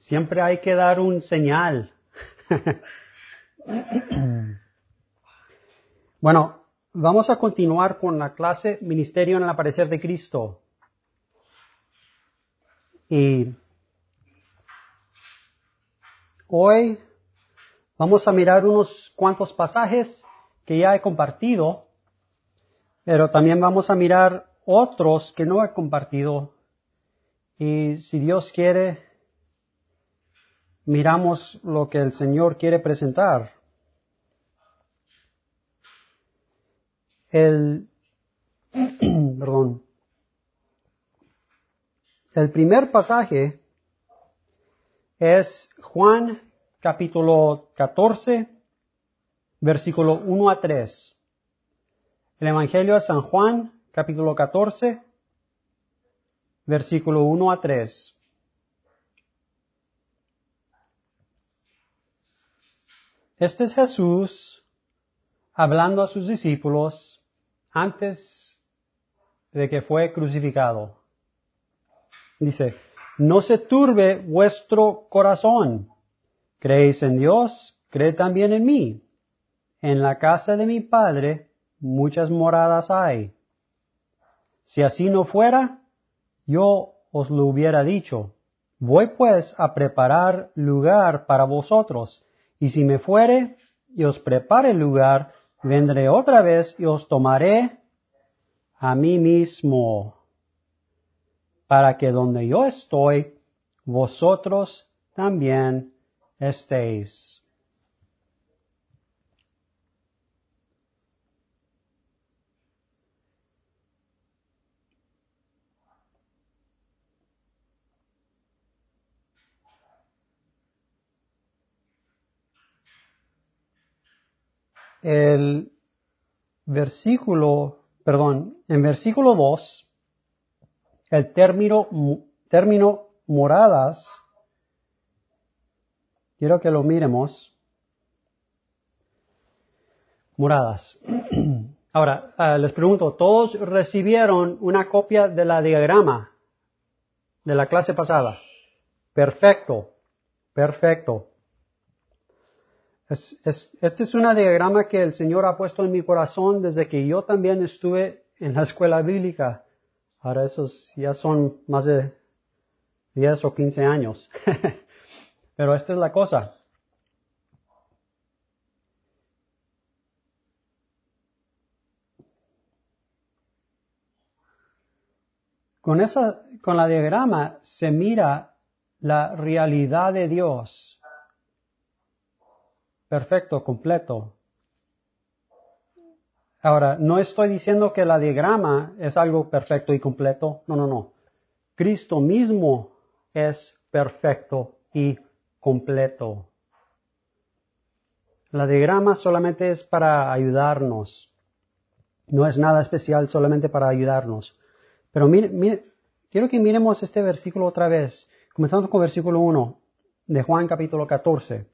Siempre hay que dar un señal. Bueno, vamos a continuar con la clase Ministerio en el Aparecer de Cristo. Y hoy vamos a mirar unos cuantos pasajes que ya he compartido, pero también vamos a mirar otros que no he compartido. Y si Dios quiere, miramos lo que el Señor quiere presentar. El primer pasaje es Juan capítulo 14, versículo 1 a 3. El Evangelio de San Juan capítulo 14, versículo 1 a 3. Este es Jesús hablando a sus discípulos antes de que fue crucificado. Dice, no se turbe vuestro corazón. ¿Creéis en Dios? Creed también en mí. En la casa de mi Padre muchas moradas hay. Si así no fuera, yo os lo hubiera dicho. Voy pues a preparar lugar para vosotros. Y si me fuere y os prepare lugar, vendré otra vez y os tomaré a mí mismo, para que donde yo estoy, vosotros también estéis. En versículo 2, el término moradas, quiero que lo miremos. Moradas. Ahora, les pregunto, ¿todos recibieron una copia de la diagrama de la clase pasada? Perfecto. Este es una diagrama que el Señor ha puesto en mi corazón desde que yo también estuve en la escuela bíblica. Ahora esos ya son más de 10 o 15 años. Pero esta es la cosa. Con la diagrama se mira la realidad de Dios. Perfecto, completo. Ahora, no estoy diciendo que la diagrama es algo perfecto y completo. No. Cristo mismo es perfecto y completo. La diagrama solamente es para ayudarnos. No es nada especial, solamente para ayudarnos. Pero mire, quiero que miremos este versículo otra vez. Comenzando con versículo 1 de Juan capítulo 14.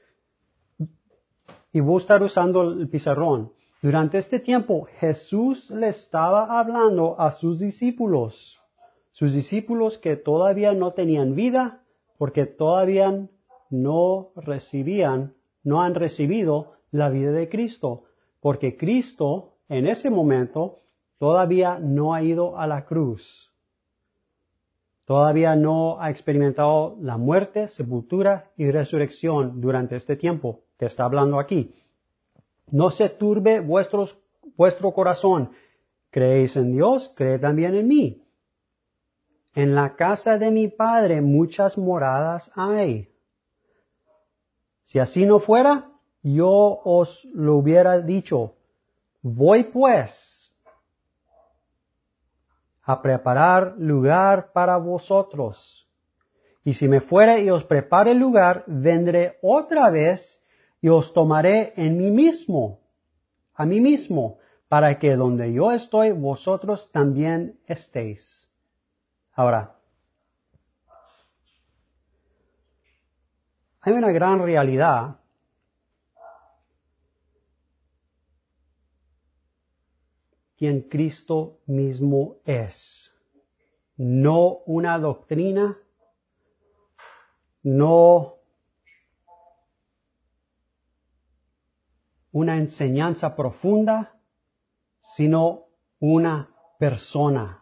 Y voy a estar usando el pizarrón. Durante este tiempo, Jesús le estaba hablando a sus discípulos que todavía no tenían vida, porque todavía no han recibido la vida de Cristo, porque Cristo en ese momento todavía no ha ido a la cruz. Todavía no ha experimentado la muerte, sepultura y resurrección durante este tiempo que está hablando aquí. No se turbe vuestro corazón. ¿Creéis en Dios? Creed también en mí. En la casa de mi Padre muchas moradas hay. Si así no fuera, yo os lo hubiera dicho. Voy pues a preparar lugar para vosotros. Y si me fuere y os prepare lugar, vendré otra vez y os tomaré a mí mismo, para que donde yo estoy, vosotros también estéis. Ahora, hay una gran realidad quien Cristo mismo es. No una doctrina, no una enseñanza profunda, sino una persona.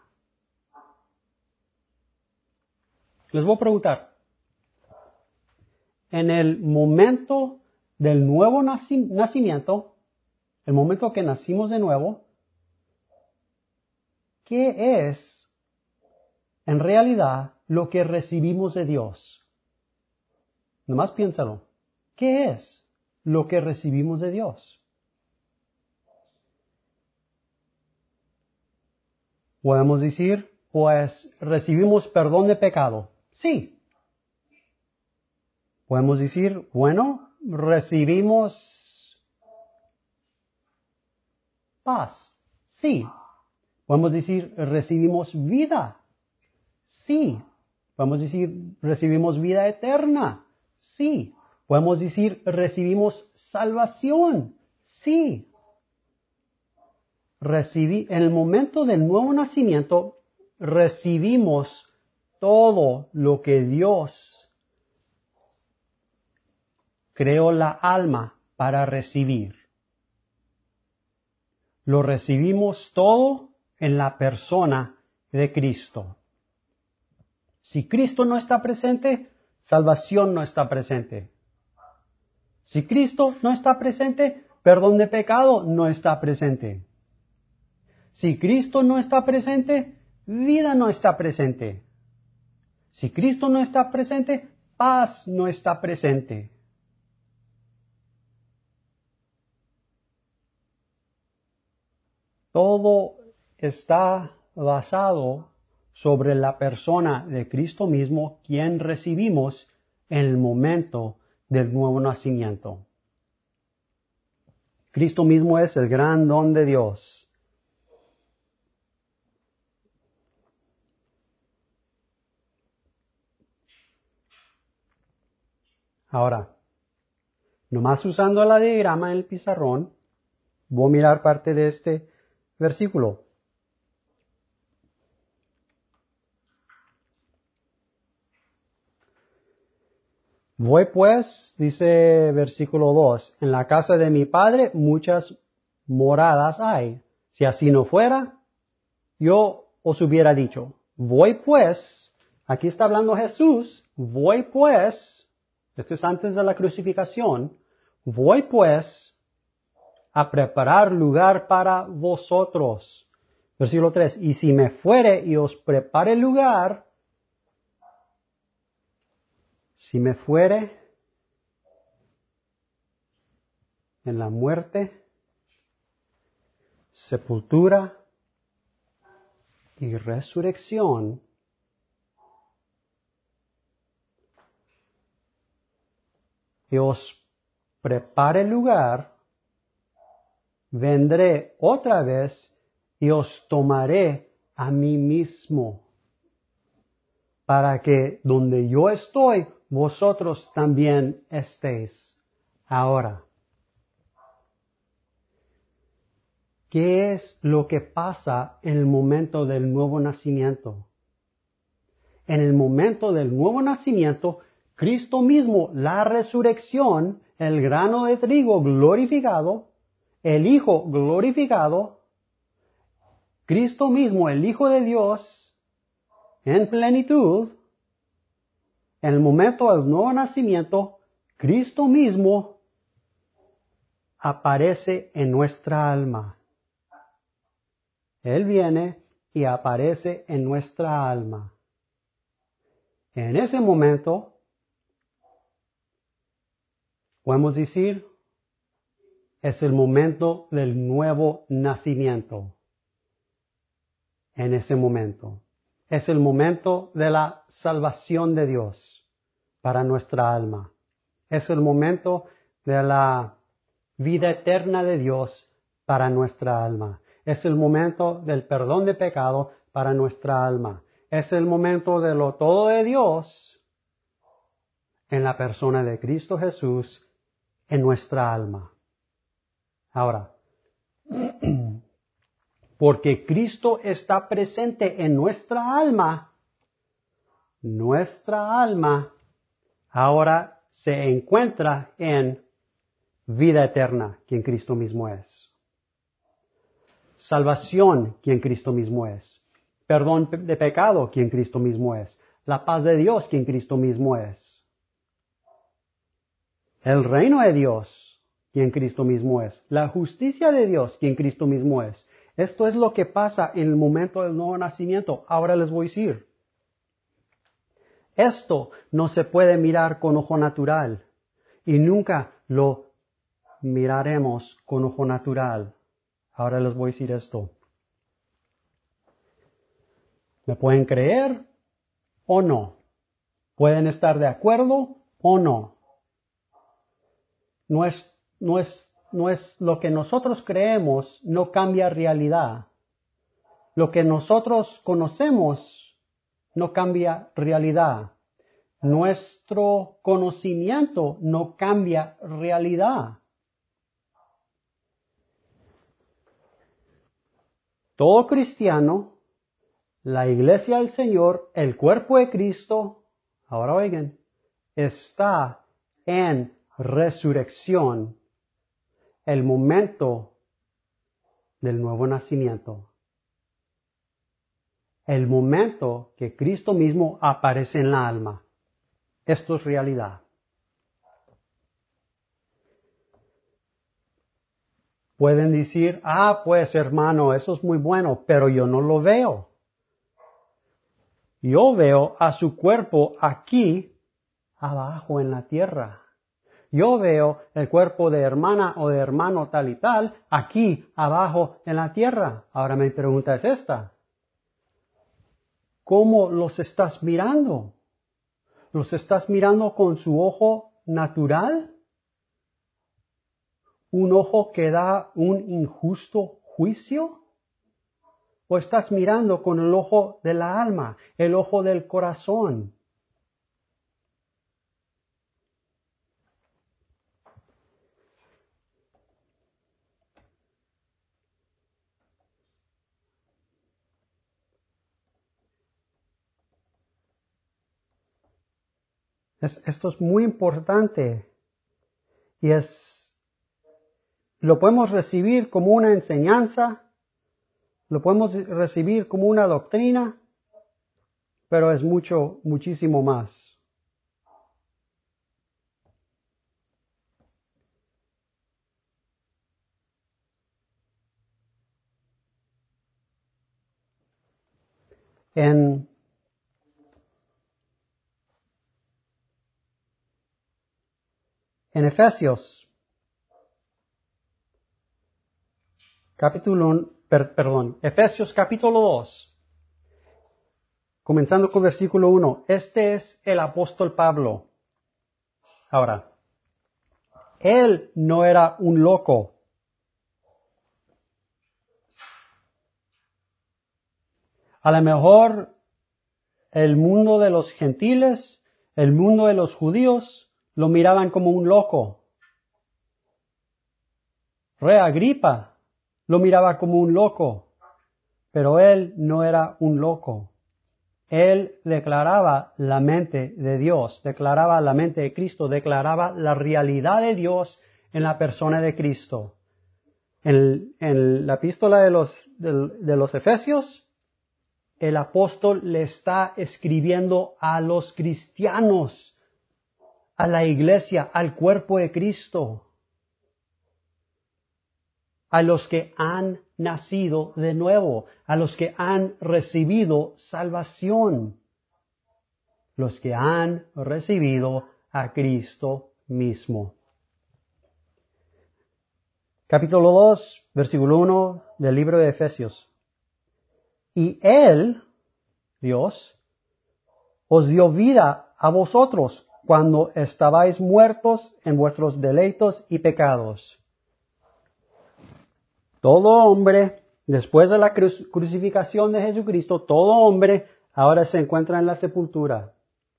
Les voy a preguntar, en el momento del nuevo nacimiento, el momento que nacimos de nuevo, ¿qué es en realidad lo que recibimos de Dios? Nomás piénsalo. ¿Qué es lo que recibimos de Dios? Podemos decir, pues recibimos perdón de pecado. Sí. Podemos decir, bueno, recibimos paz. Sí. Podemos decir, recibimos vida. Sí. Podemos decir, recibimos vida eterna. Sí. Podemos decir, recibimos salvación. Sí. En el momento del nuevo nacimiento, recibimos todo lo que Dios creó la alma para recibir. Lo recibimos todo en la persona de Cristo. Si Cristo no está presente, salvación no está presente. Si Cristo no está presente, perdón de pecado no está presente. Si Cristo no está presente, vida no está presente. Si Cristo no está presente, paz no está presente. Todo está basado sobre la persona de Cristo mismo, quien recibimos en el momento del nuevo nacimiento. Cristo mismo es el gran don de Dios. Ahora, nomás usando la diagrama en el pizarrón, voy a mirar parte de este versículo. Voy pues, dice versículo 2, en la casa de mi padre muchas moradas hay. Si así no fuera, yo os hubiera dicho, voy pues, aquí está hablando Jesús, voy pues, esto es antes de la crucificación, voy pues a preparar lugar para vosotros. Versículo 3, y si me fuere y os prepare lugar, si me fuere en la muerte, sepultura y resurrección, y os prepare lugar, vendré otra vez y os tomaré a mí mismo, para que donde yo estoy, vosotros también estéis. Ahora, ¿qué es lo que pasa en el momento del nuevo nacimiento? En el momento del nuevo nacimiento, Cristo mismo, la resurrección, el grano de trigo glorificado, el Hijo glorificado, Cristo mismo, el Hijo de Dios, en plenitud, en el momento del nuevo nacimiento, Cristo mismo aparece en nuestra alma. Él viene y aparece en nuestra alma. En ese momento, podemos decir, es el momento del nuevo nacimiento. En ese momento. Es el momento de la salvación de Dios para nuestra alma. Es el momento de la vida eterna de Dios para nuestra alma. Es el momento del perdón de pecado para nuestra alma. Es el momento de lo todo de Dios en la persona de Cristo Jesús en nuestra alma. Ahora, porque Cristo está presente en nuestra alma ahora se encuentra en vida eterna, quien Cristo mismo es. Salvación, quien Cristo mismo es. Perdón de pecado, quien Cristo mismo es. La paz de Dios, quien Cristo mismo es. El reino de Dios, quien Cristo mismo es. La justicia de Dios, quien Cristo mismo es. Esto es lo que pasa en el momento del nuevo nacimiento. Ahora les voy a decir. Esto no se puede mirar con ojo natural y nunca lo miraremos con ojo natural. Ahora les voy a decir esto. ¿Me pueden creer o no? ¿Pueden estar de acuerdo o no? No es lo que nosotros creemos, no cambia realidad. Lo que nosotros conocemos no cambia realidad. Nuestro conocimiento no cambia realidad. Todo cristiano, la iglesia del Señor, el cuerpo de Cristo, ahora oigan, está en resurrección, el momento del nuevo nacimiento. El momento que Cristo mismo aparece en la alma. Esto es realidad. Pueden decir, pues hermano, eso es muy bueno, pero yo no lo veo. Yo veo a su cuerpo aquí abajo en la tierra. Yo veo el cuerpo de hermana o de hermano tal y tal aquí abajo en la tierra. Ahora mi pregunta es esta. ¿Cómo los estás mirando? ¿Los estás mirando con su ojo natural? ¿Un ojo que da un injusto juicio? ¿O estás mirando con el ojo de la alma, el ojo del corazón? Esto es muy importante y lo podemos recibir como una enseñanza, lo podemos recibir como una doctrina, pero es muchísimo más. En Efesios, Efesios capítulo 2, comenzando con versículo 1. Este es el apóstol Pablo. Ahora, él no era un loco. A lo mejor el mundo de los gentiles, el mundo de los judíos, lo miraban como un loco. Rey Agripa lo miraba como un loco, pero él no era un loco. Él declaraba la mente de Dios, declaraba la mente de Cristo, declaraba la realidad de Dios en la persona de Cristo. En la epístola de los Efesios, el apóstol le está escribiendo a los cristianos, a la iglesia, al cuerpo de Cristo, a los que han nacido de nuevo, a los que han recibido salvación, los que han recibido a Cristo mismo. Capítulo 2, versículo 1 del libro de Efesios. Y Él, Dios, os dio vida a vosotros cuando estabais muertos en vuestros delitos y pecados. Todo hombre, después de la crucificación de Jesucristo, todo hombre ahora se encuentra en la sepultura.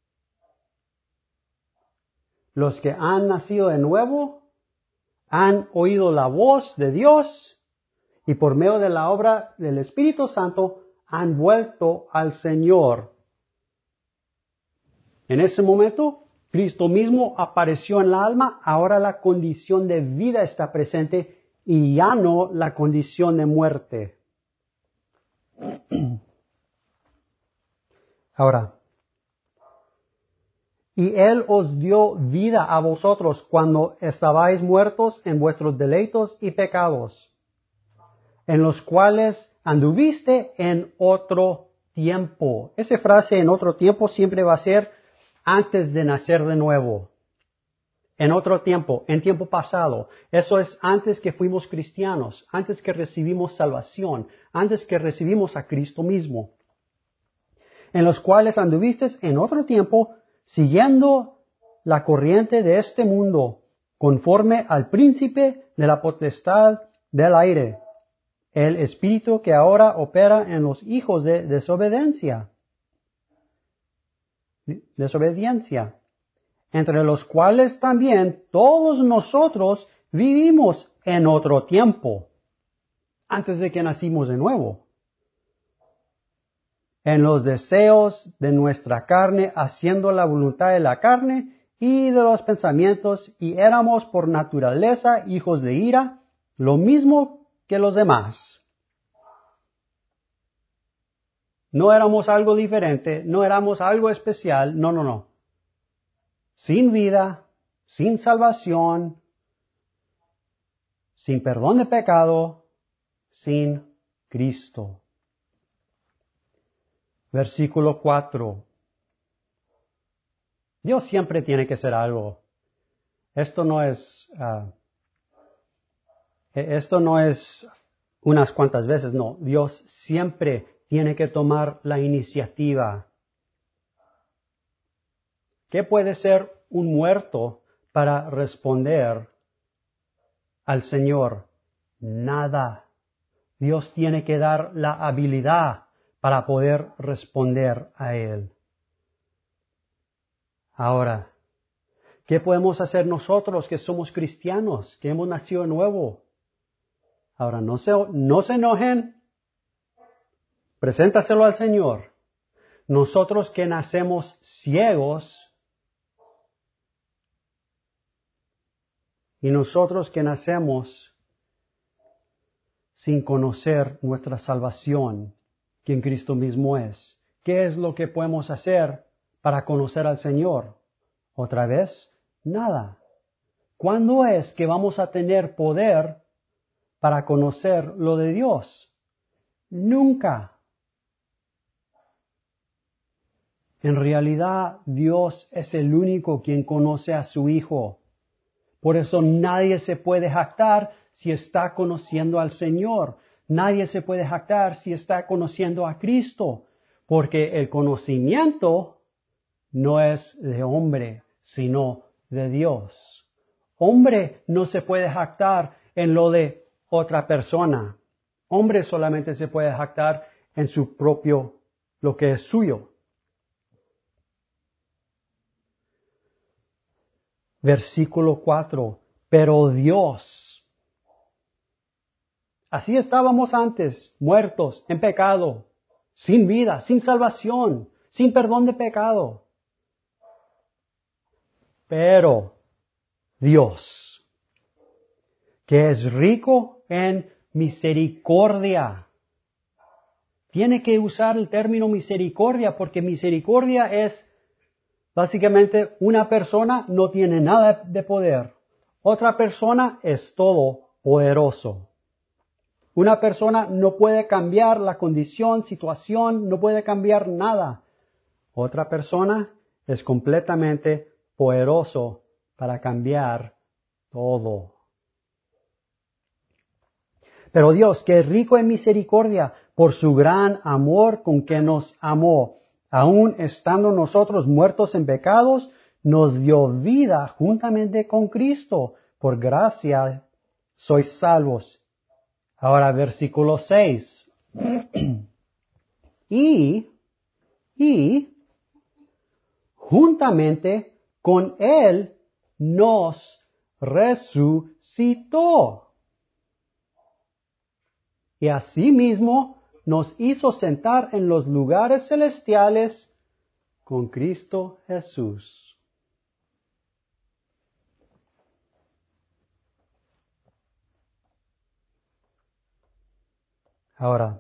Los que han nacido de nuevo han oído la voz de Dios y por medio de la obra del Espíritu Santo han vuelto al Señor. En ese momento, Cristo mismo apareció en la alma, ahora la condición de vida está presente y ya no la condición de muerte. Ahora, y Él os dio vida a vosotros cuando estabais muertos en vuestros deleitos y pecados, en los cuales anduviste en otro tiempo. Esa frase en otro tiempo siempre va a ser antes de nacer de nuevo. En otro tiempo, en tiempo pasado. Eso es antes que fuimos cristianos, antes que recibimos salvación, antes que recibimos a Cristo mismo. En los cuales anduviste en otro tiempo, siguiendo la corriente de este mundo, conforme al príncipe de la potestad del aire, el espíritu que ahora opera en los hijos de desobediencia, entre los cuales también todos nosotros vivimos en otro tiempo, antes de que nacimos de nuevo, en los deseos de nuestra carne, haciendo la voluntad de la carne y de los pensamientos, y éramos por naturaleza hijos de ira, lo mismo que los demás. No éramos algo diferente, no éramos algo especial, no. Sin vida, sin salvación, sin perdón de pecado, sin Cristo. Versículo 4. Dios siempre tiene que hacer algo. Esto no es unas cuantas veces, no. Dios siempre tiene que tomar la iniciativa. ¿Qué puede ser un muerto para responder al Señor? Nada. Dios tiene que dar la habilidad para poder responder a Él. Ahora, ¿qué podemos hacer nosotros que somos cristianos, que hemos nacido de nuevo? Ahora, no se enojen. Preséntaselo al Señor. Nosotros que nacemos ciegos y nosotros que nacemos sin conocer nuestra salvación, quien Cristo mismo es. ¿Qué es lo que podemos hacer para conocer al Señor? ¿Otra vez? Nada. ¿Cuándo es que vamos a tener poder para conocer lo de Dios? Nunca. En realidad, Dios es el único quien conoce a su Hijo. Por eso nadie se puede jactar si está conociendo al Señor. Nadie se puede jactar si está conociendo a Cristo, porque el conocimiento no es de hombre, sino de Dios. Hombre no se puede jactar en lo de otra persona. Hombre solamente se puede jactar en su propio, lo que es suyo. Versículo 4. Pero Dios, así estábamos antes, muertos en pecado, sin vida, sin salvación, sin perdón de pecado. Pero Dios, que es rico en misericordia. Tiene que usar el término misericordia porque misericordia es básicamente una persona no tiene nada de poder. Otra persona es todo poderoso. Una persona no puede cambiar la condición, situación, no puede cambiar nada. Otra persona es completamente poderoso para cambiar todo. Pero Dios, que es rico en misericordia, por su gran amor con que nos amó, aun estando nosotros muertos en pecados, nos dio vida juntamente con Cristo. Por gracia sois salvos. Ahora versículo 6. y juntamente con Él nos resucitó. Y asimismo nos hizo sentar en los lugares celestiales con Cristo Jesús. Ahora,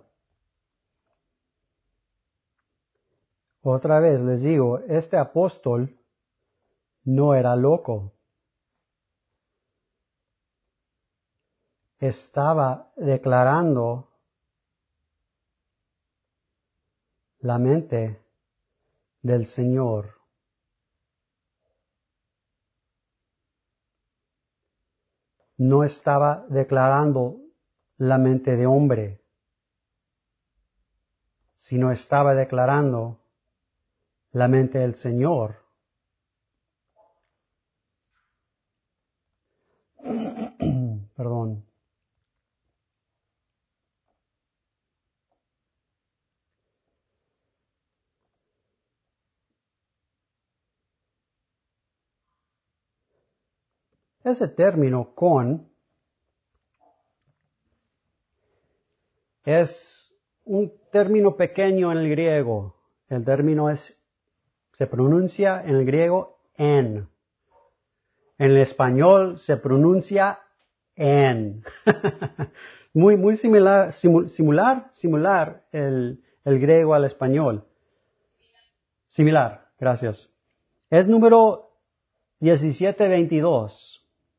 otra vez les digo, este apóstol no era loco. Estaba declarando la mente del Señor. No estaba declarando la mente de hombre, sino estaba declarando la mente del Señor. Perdón. Ese término con es un término pequeño en el griego. El término se pronuncia en el griego en. En el español se pronuncia en. Muy similar el griego al español. Similar, gracias. Es número 17:22.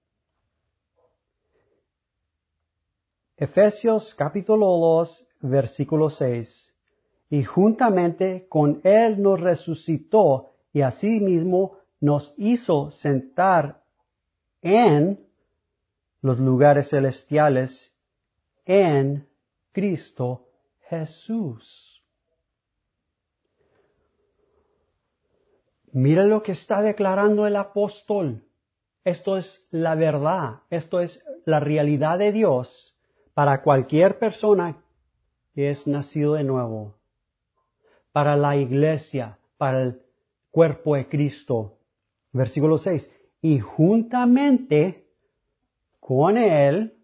Efesios capítulo 2, versículo 6. Y juntamente con Él nos resucitó y asimismo nos hizo sentar en los lugares celestiales en Cristo Jesús. Mira lo que está declarando el apóstol. Esto es la verdad, esto es la realidad de Dios para cualquier persona que es nacido de nuevo, para la iglesia, para el cuerpo de Cristo. Versículo 6. Y juntamente con Él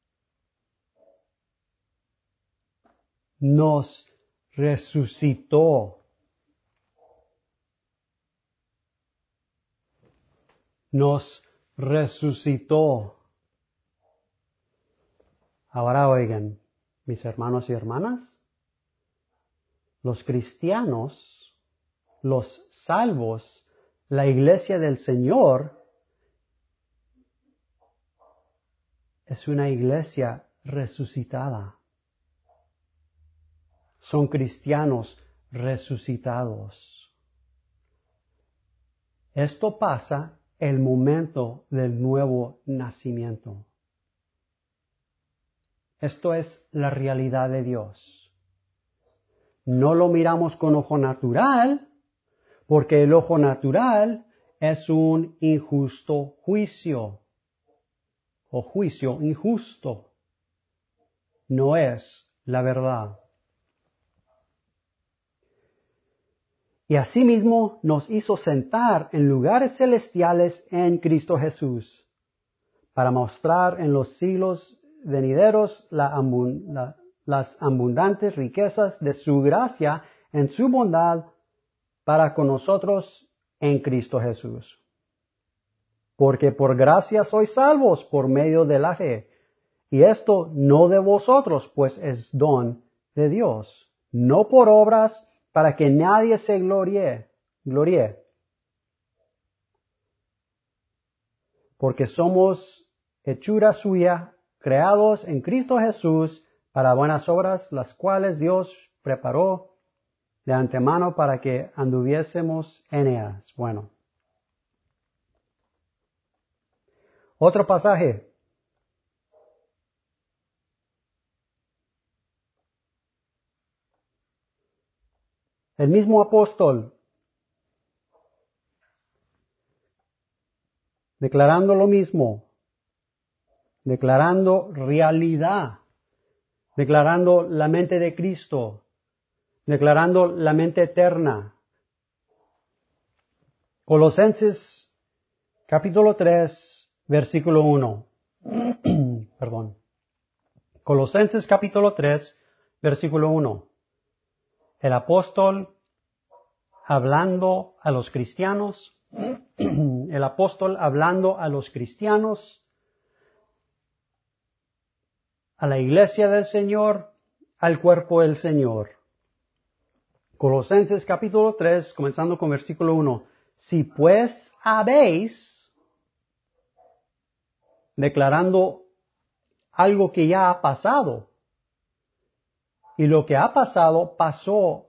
nos resucitó. Nos resucitó. Ahora oigan, mis hermanos y hermanas, los cristianos, los salvos, la iglesia del Señor, es una iglesia resucitada. Son cristianos resucitados. Esto pasa el momento del nuevo nacimiento. Esto es la realidad de Dios. No lo miramos con ojo natural, porque el ojo natural es un injusto juicio, o juicio injusto. No es la verdad. Y asimismo nos hizo sentar en lugares celestiales en Cristo Jesús, para mostrar en los siglos venideros las abundantes riquezas de su gracia en su bondad para con nosotros en Cristo Jesús. Porque por gracia sois salvos por medio de la fe, y esto no de vosotros, pues es don de Dios, no por obras, para que nadie se gloríe. Porque somos hechura suya, creados en Cristo Jesús para buenas obras, las cuales Dios preparó de antemano para que anduviésemos en ellas. Bueno. Otro pasaje. El mismo apóstol, declarando lo mismo, declarando realidad, declarando la mente de Cristo, declarando la mente eterna. Colosenses capítulo 3, versículo 1. Perdón. Colosenses capítulo 3, versículo 1. El apóstol hablando a los cristianos, el apóstol hablando a los cristianos, a la iglesia del Señor, al cuerpo del Señor. Colosenses capítulo 3, comenzando con versículo 1. Si pues habéis, declarando algo que ya ha pasado, y lo que ha pasado pasó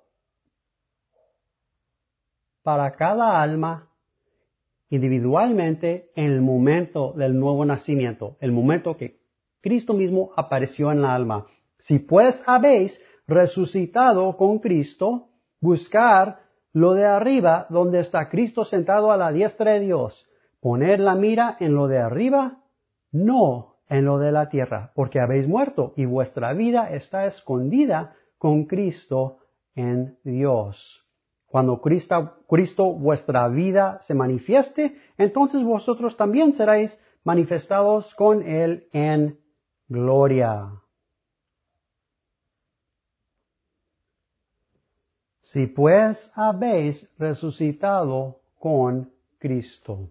para cada alma individualmente en el momento del nuevo nacimiento, el momento que Cristo mismo apareció en la alma. Si pues habéis resucitado con Cristo, buscar lo de arriba donde está Cristo sentado a la diestra de Dios. Poner la mira en lo de arriba, no en lo de la tierra, porque habéis muerto y vuestra vida está escondida con Cristo en Dios. Cuando Cristo vuestra vida se manifieste, entonces vosotros también seréis manifestados con Él en gloria. Si pues habéis resucitado con Cristo.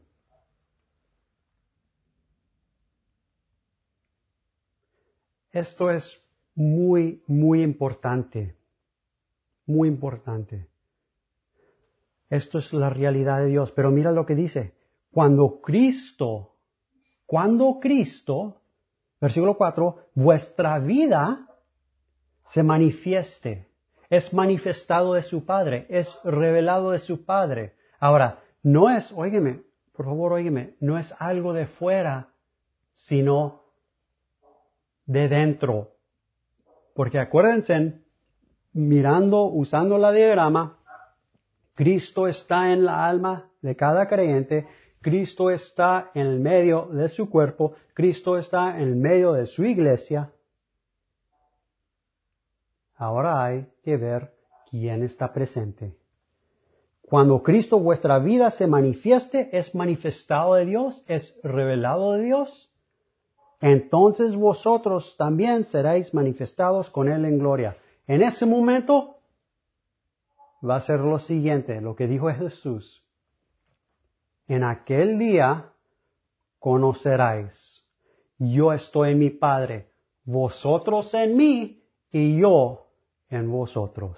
Esto es muy, muy importante. Muy importante. Esto es la realidad de Dios. Pero mira lo que dice. Cuando Cristo, versículo 4, vuestra vida se manifieste. Es manifestado de su Padre. Es revelado de su Padre. Ahora, no es, óigeme, por favor, óigeme, no es algo de fuera, sino de dentro. Porque acuérdense, usando la diagrama, Cristo está en la alma de cada creyente, Cristo está en el medio de su cuerpo, Cristo está en el medio de su iglesia. Ahora hay que ver quién está presente. Cuando Cristo vuestra vida se manifieste, es manifestado de Dios, es revelado de Dios. Entonces vosotros también seréis manifestados con Él en gloria. En ese momento va a ser lo siguiente, lo que dijo Jesús. En aquel día conoceráis, yo estoy en mi Padre, vosotros en mí y yo en vosotros.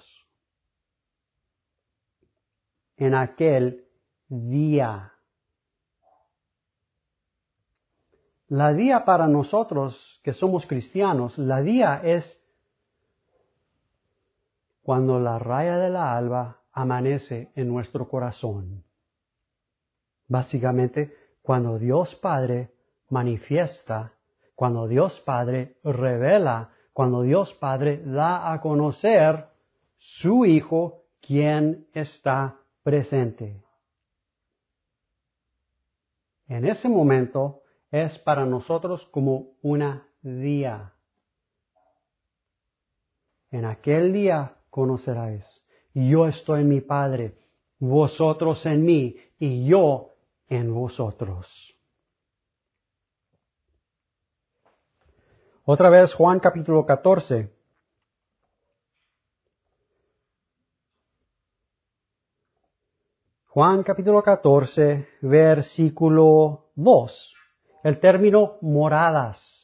En aquel día. La día para nosotros que somos cristianos, la día es cuando la raya de la alba amanece en nuestro corazón. Básicamente, cuando Dios Padre manifiesta, cuando Dios Padre revela, cuando Dios Padre da a conocer su Hijo, quien está presente. En ese momento es para nosotros como una día. En aquel día conoceráis, yo estoy en mi Padre, vosotros en mí y yo en vosotros. Otra vez Juan capítulo 14. Juan capítulo 14, versículo 2. El término moradas.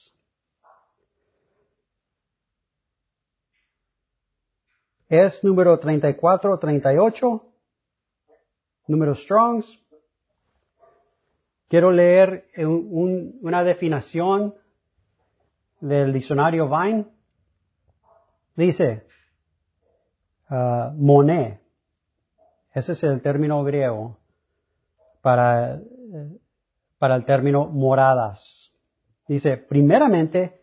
Es número 3438. Número Strongs. Quiero leer una definición del diccionario Vine. Dice, moné. Ese es el término griego para el término moradas. Dice, primeramente,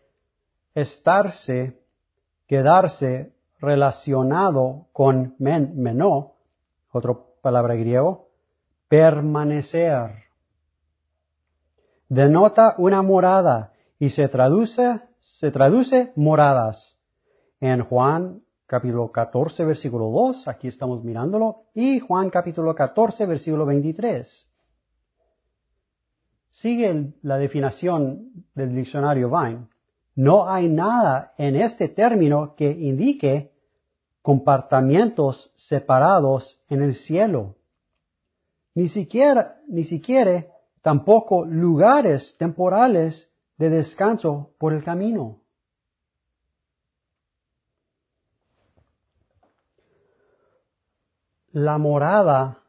quedarse relacionado con menó, otra palabra griego, permanecer. Denota una morada y se traduce moradas. En Juan capítulo 14, versículo 2, aquí estamos mirándolo, y Juan capítulo 14, versículo 23. Sigue la definición del diccionario Vine. No hay nada en este término que indique compartimientos separados en el cielo. Ni siquiera tampoco lugares temporales de descanso por el camino. la morada,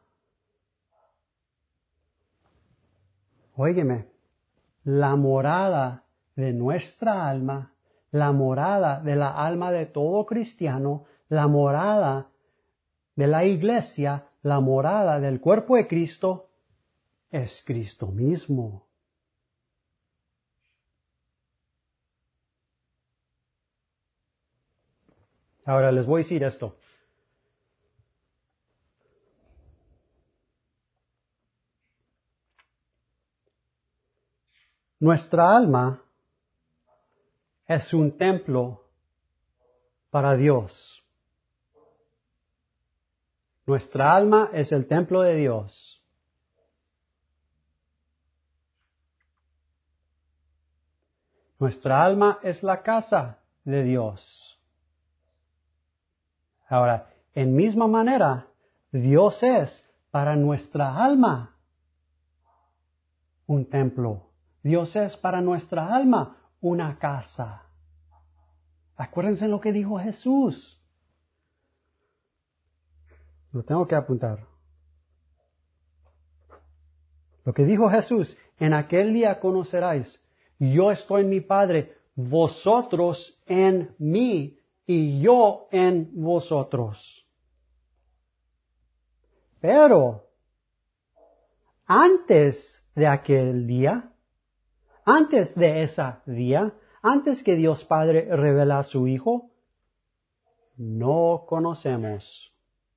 óigeme, la morada de nuestra alma, la morada de la alma de todo cristiano, la morada de la iglesia, la morada del cuerpo de Cristo, es Cristo mismo. Ahora les voy a decir esto. Nuestra alma es un templo para Dios. Nuestra alma es el templo de Dios. Nuestra alma es la casa de Dios. Ahora, en misma manera, Dios es para nuestra alma un templo. Dios es para nuestra alma una casa. Acuérdense lo que dijo Jesús. Lo tengo que apuntar. Lo que dijo Jesús, en aquel día conoceráis, yo estoy en mi Padre, vosotros en mí y yo en vosotros. Pero, antes de aquel día, antes de ese día, antes que Dios Padre revela a su Hijo, no conocemos.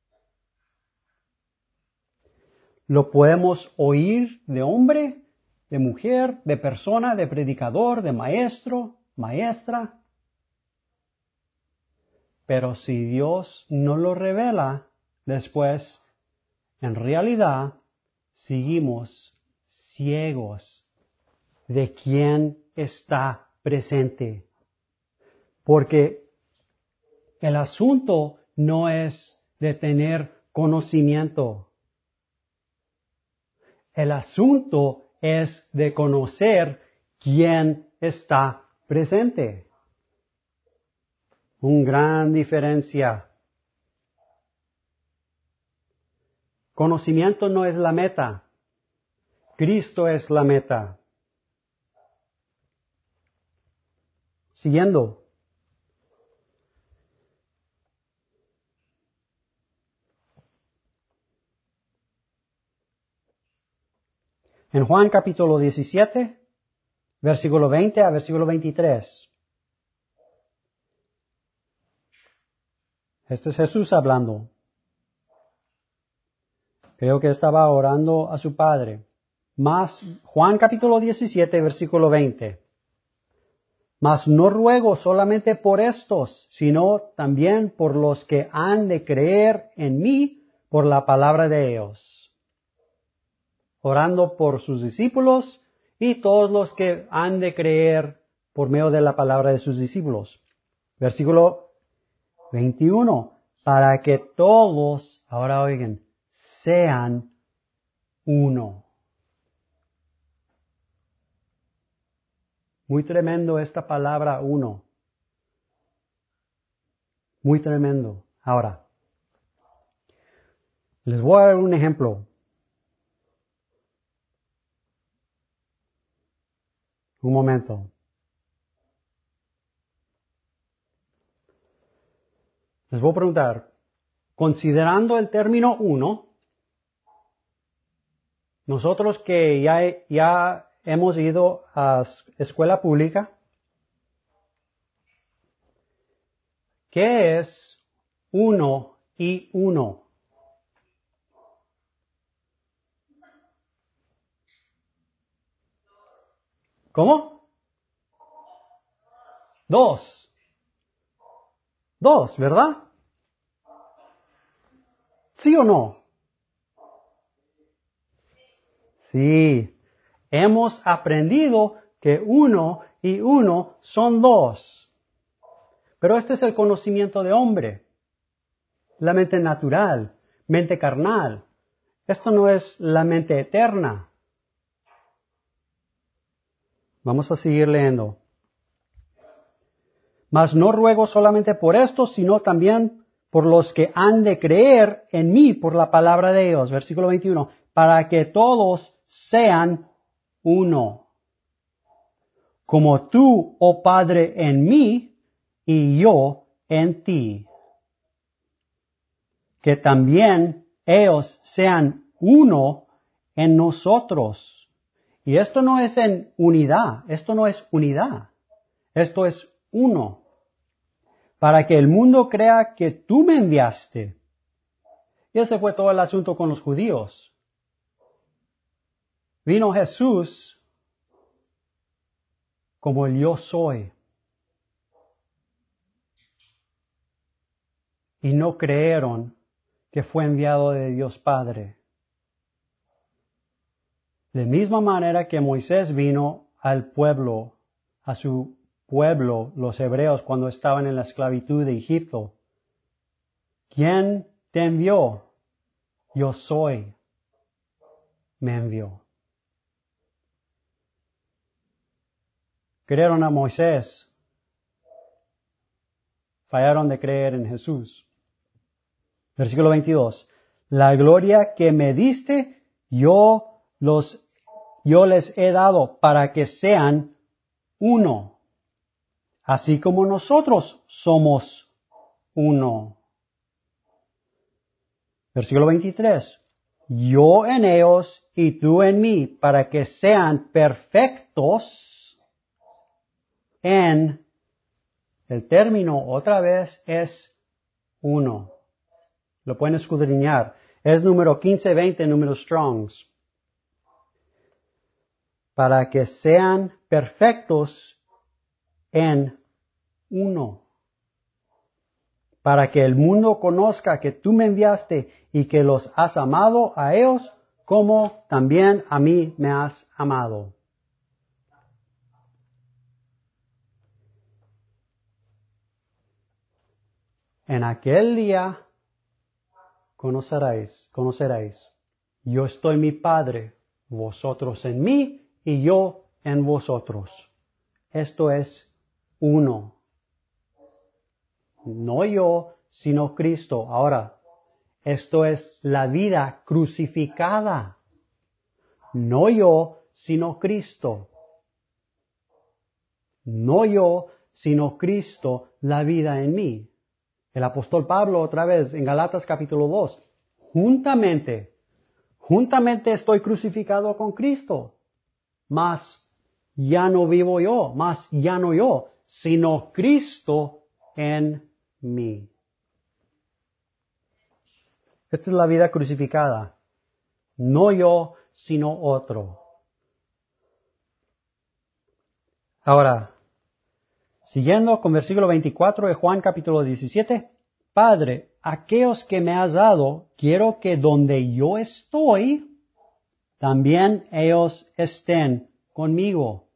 Lo podemos oír de hombre, de mujer, de persona, de predicador, de maestro, maestra. Pero si Dios no lo revela, después, en realidad, seguimos ciegos de quién está presente. Porque el asunto no es de tener conocimiento. El asunto es de conocer quién está presente. Una gran diferencia. Conocimiento no es la meta. Cristo es la meta. Siguiendo. En Juan capítulo 17, versículo 20 a versículo 23. Este es Jesús hablando. Creo que estaba orando a su Padre. Juan capítulo 17, versículo 20. Mas no ruego solamente por estos, sino también por los que han de creer en mí por la palabra de ellos. Orando por sus discípulos y todos los que han de creer por medio de la palabra de sus discípulos. Versículo 21. Para que todos, ahora oigan, sean uno. Muy tremendo esta palabra uno. Muy tremendo. Ahora, les voy a dar un ejemplo. Un momento. Les voy a preguntar, considerando el término uno, nosotros que ya hemos ido a escuela pública, ¿qué es uno y uno? ¿Cómo? Dos. Dos, ¿verdad? ¿Sí o no? Sí. Hemos aprendido que uno y uno son dos. Pero este es el conocimiento de hombre. La mente natural, mente carnal. Esto no es la mente eterna. Vamos a seguir leyendo. Mas no ruego solamente por esto, sino también por los que han de creer en mí por la palabra de Dios. Versículo 21. Para que todos sean uno. Como tú, oh Padre, en mí y yo en ti. Que también ellos sean uno en nosotros. Y esto no es en unidad, esto no es unidad, esto es uno. Para que el mundo crea que tú me enviaste. Y ese fue todo el asunto con los judíos. Vino Jesús como el yo soy. Y no creyeron que fue enviado de Dios Padre. De misma manera que Moisés vino al pueblo, a su pueblo, los hebreos, cuando estaban en la esclavitud de Egipto. ¿Quién te envió? Yo soy. Me envió. Creyeron a Moisés. Fallaron de creer en Jesús. Versículo 22. La gloria que me diste, yo les he dado para que sean uno, así como nosotros somos uno. Versículo 23. Yo en ellos y tú en mí, para que sean perfectos en, el término otra vez es uno. Lo pueden escudriñar. Es número 1520, número Strongs. Para que sean perfectos en uno. Para que el mundo conozca que tú me enviaste y que los has amado a ellos como también a mí me has amado. En aquel día conoceréis. Yo estoy en mi Padre, vosotros en mí y yo en vosotros. Esto es uno. No yo, sino Cristo. Ahora, esto es la vida crucificada. No yo, sino Cristo. No yo, sino Cristo, la vida en mí. El apóstol Pablo, otra vez, en Galatas capítulo 2, juntamente estoy crucificado con Cristo. Mas ya no vivo yo, mas ya no yo, sino Cristo en mí. Esta es la vida crucificada. No yo, sino otro. Ahora, siguiendo con versículo 24 de Juan capítulo 17. Padre, aquellos que me has dado, quiero que donde yo estoy, también ellos estén conmigo.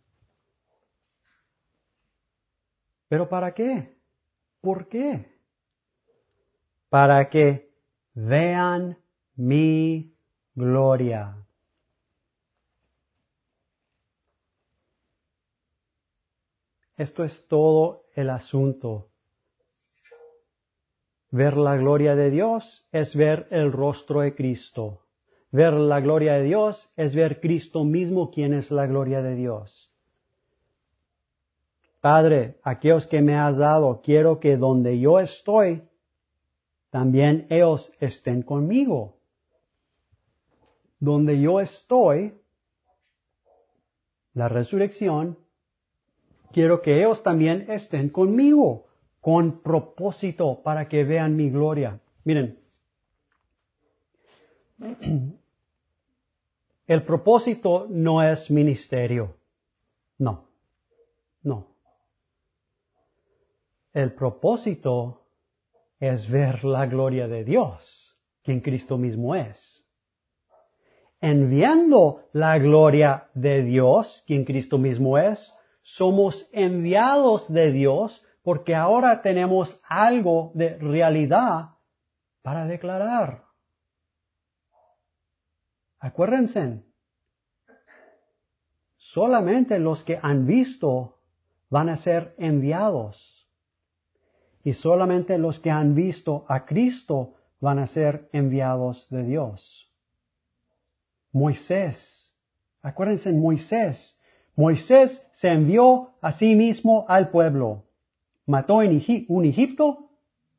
¿Pero para qué? ¿Por qué? Para que vean mi gloria. Esto es todo el asunto. Ver la gloria de Dios es ver el rostro de Cristo. Ver la gloria de Dios es ver Cristo mismo, quien es la gloria de Dios. Padre, aquellos que me has dado, quiero que donde yo estoy, también ellos estén conmigo. Donde yo estoy, la resurrección, quiero que ellos también estén conmigo, con propósito para que vean mi gloria. Miren, el propósito no es ministerio. No. El propósito es ver la gloria de Dios, quien Cristo mismo es. En viendo la gloria de Dios, quien Cristo mismo es, somos enviados de Dios porque ahora tenemos algo de realidad para declarar. Acuérdense, solamente los que han visto van a ser enviados. y solamente los que han visto a Cristo van a ser enviados de Dios. Moisés, acuérdense en Moisés. Moisés se envió a sí mismo al pueblo. Mató en un Egipto,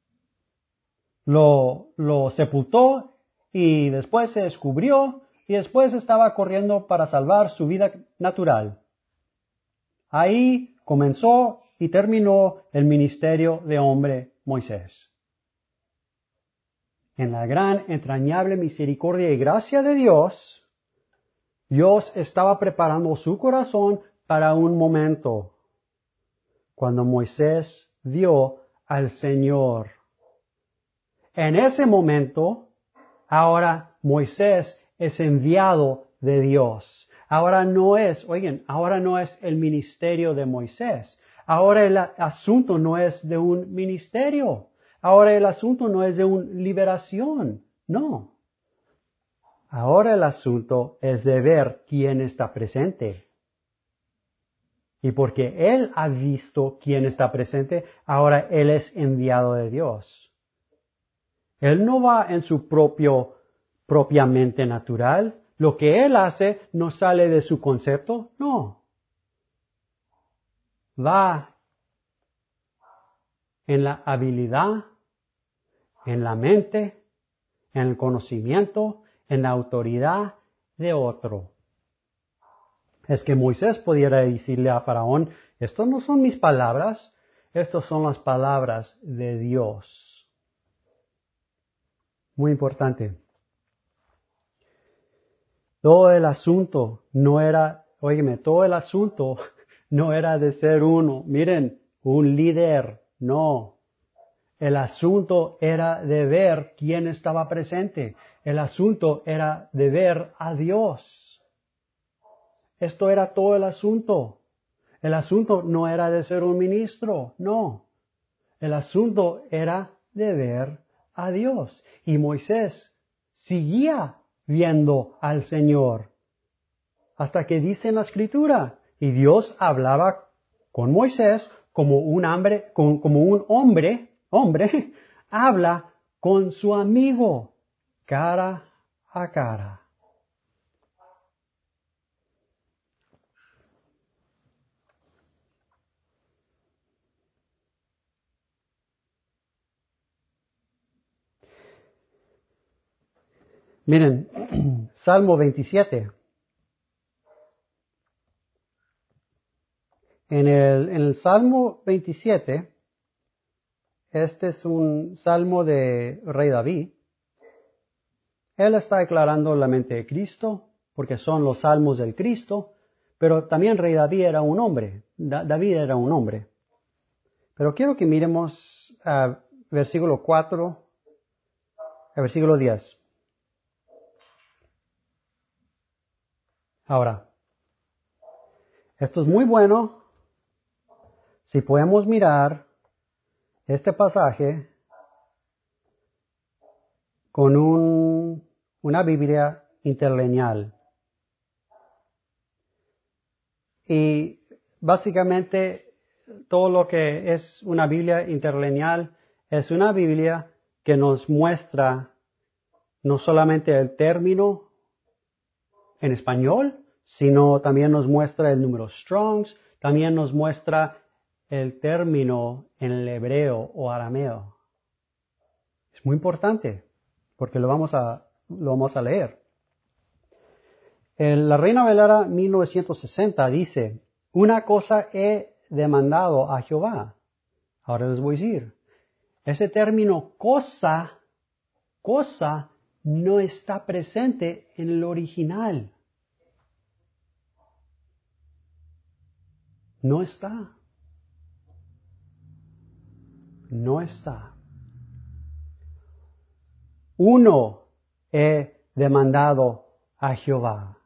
lo sepultó y después se descubrió y después estaba corriendo para salvar su vida natural. Ahí comenzó y terminó el ministerio de hombre Moisés. En la gran, entrañable misericordia y gracia de Dios, Dios estaba preparando su corazón para un momento cuando Moisés vio al Señor. En ese momento, ahora Moisés es enviado de Dios. Ahora no es el ministerio de Moisés. Ahora el asunto no es de un ministerio. Ahora el asunto no es de una liberación. No. Ahora el asunto es de ver quién está presente. Y porque Él ha visto quién está presente, ahora Él es enviado de Dios. Él no va en su propia mente natural. Lo que Él hace no sale de su concepto, no. Va en la habilidad, en la mente, en el conocimiento, en la autoridad de otro. Es que Moisés pudiera decirle a Faraón, estas no son mis palabras, estas son las palabras de Dios. Muy importante. Todo el asunto no era de ser un líder, no. El asunto era de ver quién estaba presente. El asunto era de ver a Dios. Esto era todo el asunto. El asunto no era de ser un ministro, no. El asunto era de ver a Dios. Y Moisés seguía viendo al Señor. Hasta que dice en la Escritura, y Dios hablaba con Moisés como un hombre habla con su amigo, cara a cara. Miren, Salmo 27. En el Salmo 27, este es un salmo de Rey David. Él está declarando la mente de Cristo, porque son los salmos del Cristo, pero también Rey David era un hombre. David era un hombre. Pero quiero que miremos versículo 4 a versículo 10. Ahora, esto es muy bueno si podemos mirar este pasaje con una Biblia interlineal. Y básicamente todo lo que es una Biblia interlineal es una Biblia que nos muestra no solamente el término en español, sino también nos muestra el número Strong's, también nos muestra el término en el hebreo o arameo. Es muy importante porque lo vamos a leer. La Reina Valera 1960 dice, una cosa he demandado a Jehová. Ahora les voy a decir, ese término cosa no está presente en el original. No está. No está. Uno he demandado a Jehová.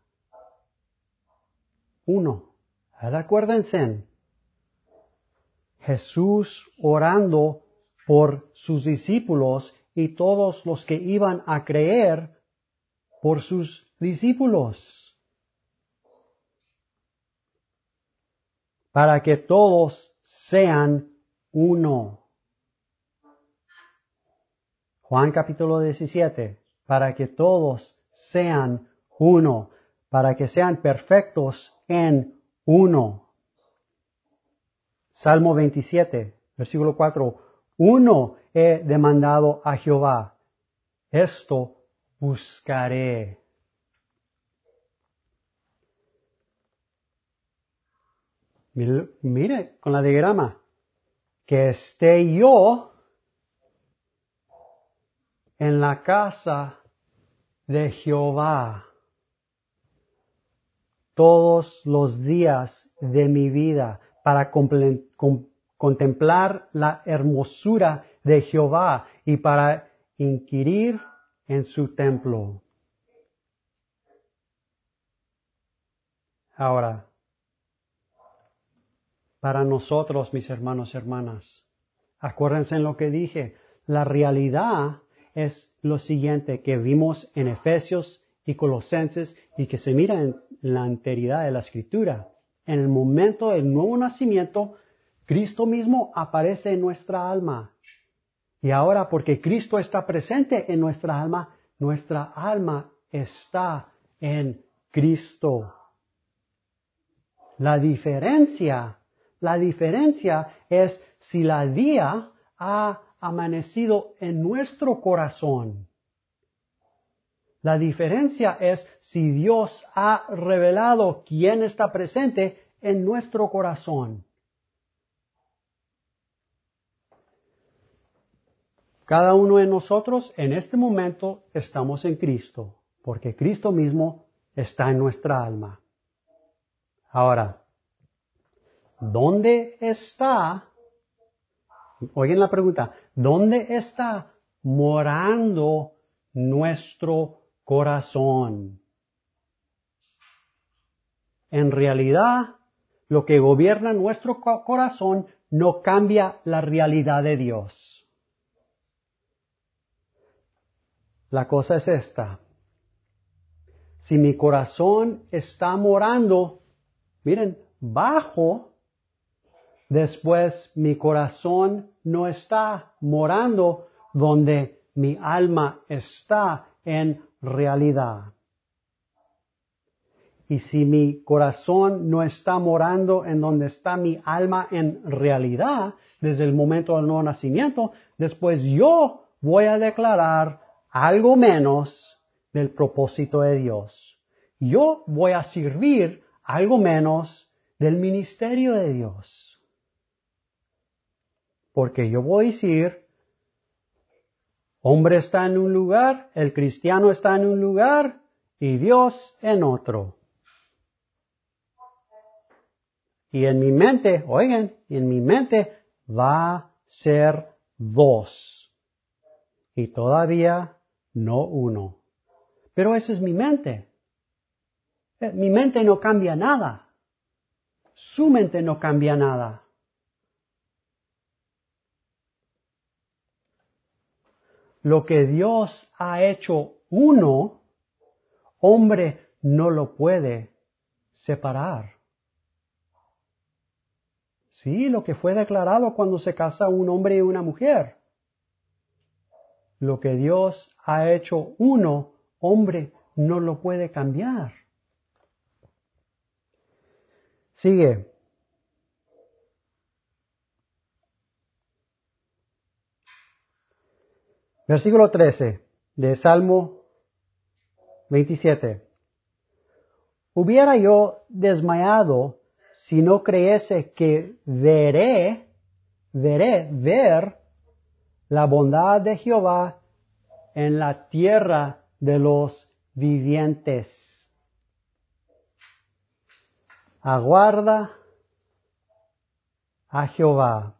Uno. Acuérdense. Jesús orando por sus discípulos y todos los que iban a creer por sus discípulos. Para que todos sean uno. Juan capítulo 17, para que todos sean uno, para que sean perfectos en uno. Salmo 27, versículo 4, uno he demandado a Jehová, esto buscaré. Mire con la diagrama, que esté yo en la casa de Jehová todos los días de mi vida para contemplar la hermosura de Jehová y para inquirir en su templo. Ahora, para nosotros, mis hermanos y hermanas, acuérdense en lo que dije, la realidad es lo siguiente que vimos en Efesios y Colosenses y que se mira en la enteridad de la Escritura. En el momento del nuevo nacimiento, Cristo mismo aparece en nuestra alma. Y ahora, porque Cristo está presente en nuestra alma está en Cristo. La diferencia es si la día ha amanecido en nuestro corazón. La diferencia es si Dios ha revelado quién está presente en nuestro corazón. Cada uno de nosotros en este momento estamos en Cristo, porque Cristo mismo está en nuestra alma. Ahora, ¿dónde está? Oigan la pregunta, ¿dónde está morando nuestro corazón? En realidad, lo que gobierna nuestro corazón no cambia la realidad de Dios. La cosa es esta. Si mi corazón está morando, miren, bajo, después mi corazón no está morando donde mi alma está en realidad. Y si mi corazón no está morando en donde está mi alma en realidad, desde el momento del nuevo nacimiento, después yo voy a declarar algo menos del propósito de Dios. Yo voy a servir algo menos del ministerio de Dios. Porque yo voy a decir, hombre está en un lugar, el cristiano está en un lugar y Dios en otro. Y en mi mente, oigan, en mi mente va a ser dos. Y todavía no uno. Pero esa es mi mente. Mi mente no cambia nada. Su mente no cambia nada. Lo que Dios ha hecho uno, hombre no lo puede separar. Sí, lo que fue declarado cuando se casa un hombre y una mujer. Lo que Dios ha hecho uno, hombre no lo puede cambiar. Sigue. Versículo 13 de Salmo 27. Hubiera yo desmayado si no creyese que ver la bondad de Jehová en la tierra de los vivientes. Aguarda a Jehová.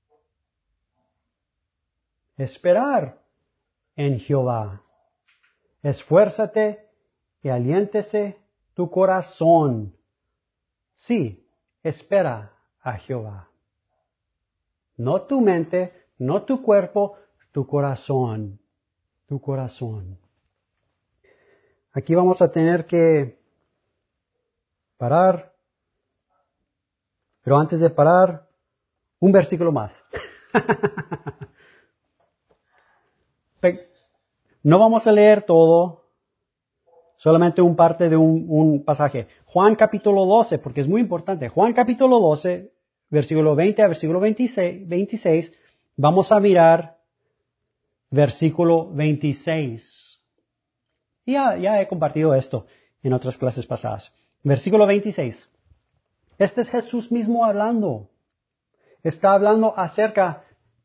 Esperar en Jehová. Esfuérzate y aliéntese tu corazón. Sí, espera a Jehová. No tu mente, no tu cuerpo, tu corazón. Tu corazón. Aquí vamos a tener que parar. Pero antes de parar, un versículo más. No vamos a leer todo, solamente un parte de un pasaje. Juan capítulo 12, porque es muy importante. Juan capítulo 12, versículo 20 a versículo 26, vamos a mirar versículo 26. Ya he compartido esto en otras clases pasadas. Versículo 26. Este es Jesús mismo hablando. Está hablando acerca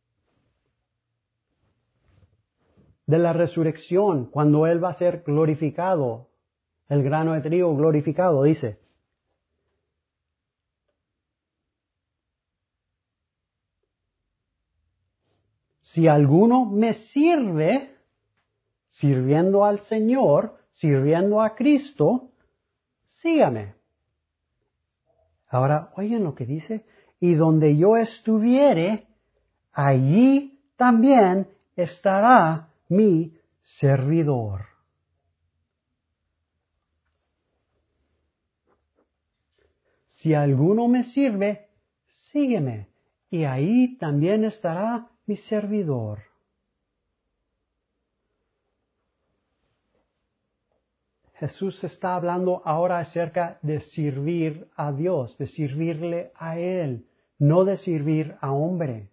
de la resurrección, cuando Él va a ser glorificado, el grano de trigo glorificado, dice. Si alguno me sirve, sirviendo al Señor, sirviendo a Cristo, sígame. Ahora, oigan lo que dice. Y donde yo estuviere, allí también estará mi servidor. Si alguno me sirve, sígueme, y ahí también estará mi servidor. Jesús está hablando ahora acerca de servir a Dios, de servirle a Él, no de servir a hombre.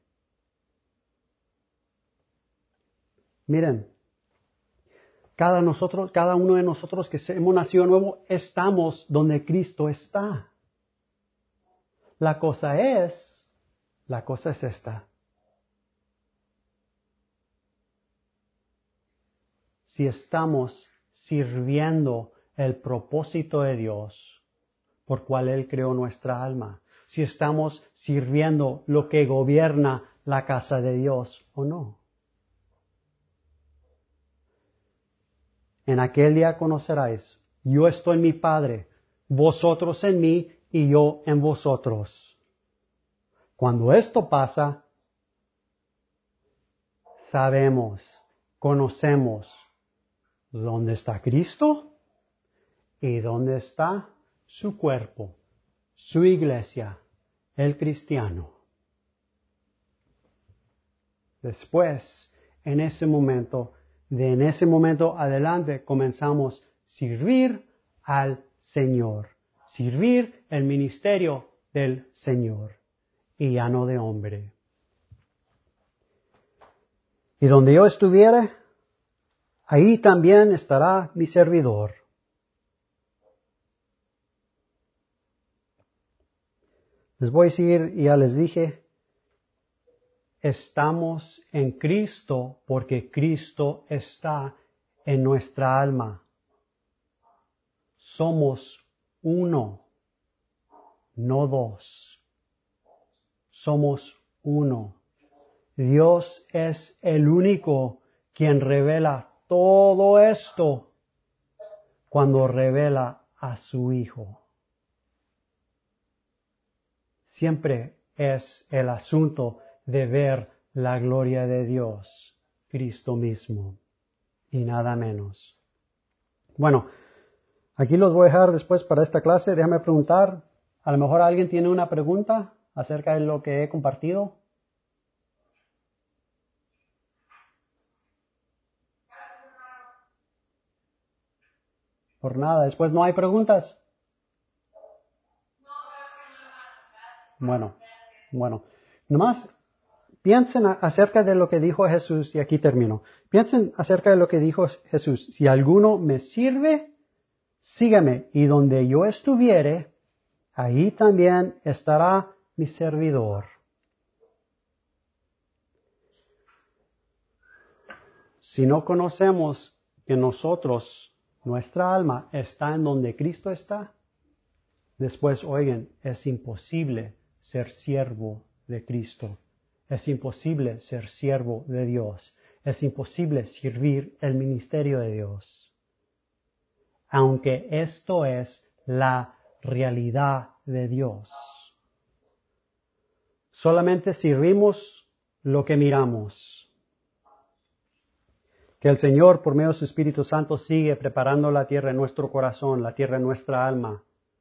Miren, cada uno de nosotros que hemos nacido nuevo, estamos donde Cristo está. La cosa es esta. Si estamos sirviendo el propósito de Dios por cual Él creó nuestra alma, si estamos sirviendo lo que gobierna la casa de Dios o no. En aquel día conoceráis, yo estoy en mi Padre, vosotros en mí y yo en vosotros. Cuando esto pasa, sabemos, conocemos dónde está Cristo y dónde está su cuerpo, su iglesia, el cristiano. Después, en ese momento adelante, comenzamos a servir al Señor, servir el ministerio del Señor y ya no de hombre. Y donde yo estuviere, ahí también estará mi servidor. Les voy a decir, ya les dije, estamos en Cristo porque Cristo está en nuestra alma. Somos uno, no dos. Somos uno. Dios es el único quien revela todo esto cuando revela a su Hijo. Siempre es el asunto de ver la gloria de Dios, Cristo mismo, y nada menos. Bueno, aquí los voy a dejar después para esta clase. Déjame preguntar, a lo mejor alguien tiene una pregunta acerca de lo que he compartido. Por nada, después no hay preguntas. Bueno, nomás piensen acerca de lo que dijo Jesús, y aquí termino. Piensen acerca de lo que dijo Jesús. Si alguno me sirve, sígame, y donde yo estuviere, ahí también estará mi servidor. Si no conocemos que nuestra alma está en donde Cristo está, después, oigan, es imposible ser siervo de Cristo. Es imposible ser siervo de Dios. Es imposible servir el ministerio de Dios. Aunque esto es la realidad de Dios. Solamente servimos lo que miramos. Que el Señor, por medio de su Espíritu Santo, sigue preparando la tierra en nuestro corazón, la tierra en nuestra alma,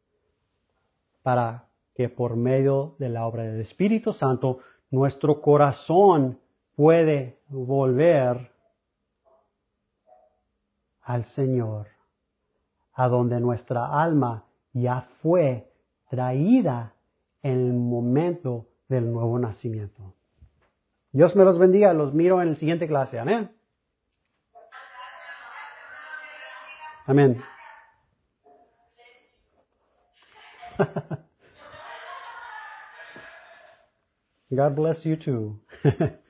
para que por medio de la obra del Espíritu Santo, nuestro corazón puede volver al Señor, a donde nuestra alma ya fue traída en el momento del nuevo nacimiento. Dios me los bendiga, los miro en la siguiente clase. Amén. Amén. God bless you too.